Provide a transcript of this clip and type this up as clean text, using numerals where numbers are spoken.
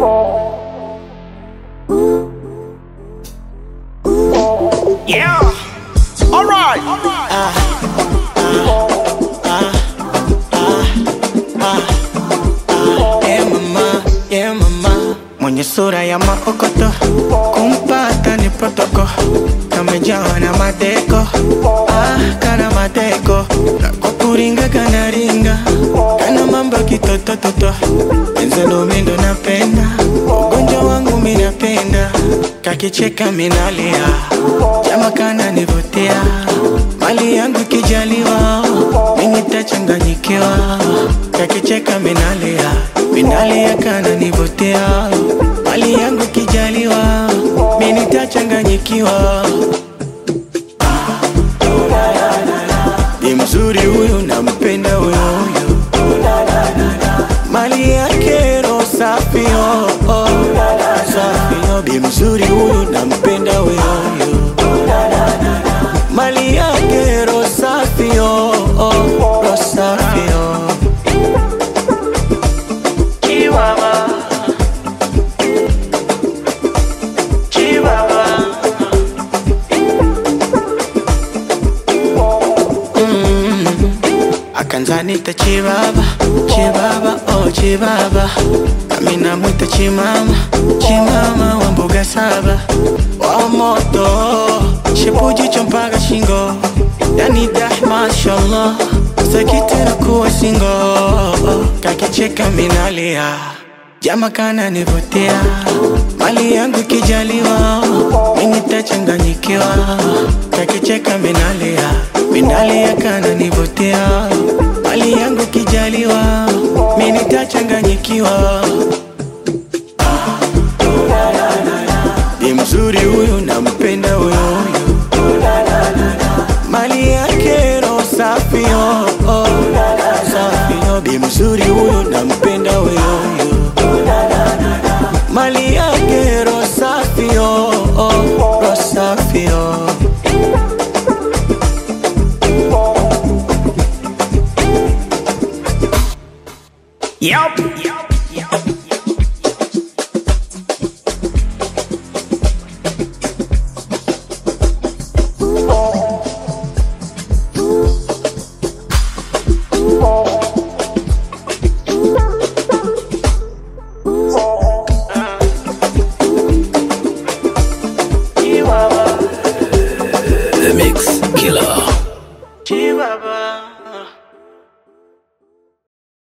Yeah. All right. Yeah mama, mwenye sura ya maokoto, kumpata ni protoko, kamejawa na madeko, kana madeko, kwa kuringa kana ringa, kana mambo kitotototo, enzelo mindo napenda, ugonjwa wangu minapenda, kakicheka minalia, jama kana nivutia, mali yangu kijaliwa, mimi tachanganyikiwa, kakicheka minalia, minalia kana nivutia, mali yangu kijaliwa, mimi tachanganyikiwa. Ni mzuri huyu nampenda huyu, mali yake roho safi safi. Ni mzuri huyu nampenda huyu, mali yake roho safi roho safi. Chihuahua, Chihuahua. Akanzanita chibaba, chibaba, oh chibaba. Nami namwita chimama, chimama wa mbuga saba. Wa moto, shipuji chompaga shingo. Yani dah mashallah, sakitera kuwa singo. Kakicheka minalia, jama kana nivutia, mali yangu kijaliwa, mimi tachanganyikiwa. Kakicheka minalia, minalia kana nivutia, mali yangu kijaliwa, mimi tachanganyikiwa. Ni mzuri huyu nampenda huyu, mali yake roho safi safi. Ni mzuri huyu nampenda huyu, mali yake roho safi roho safi. Yup.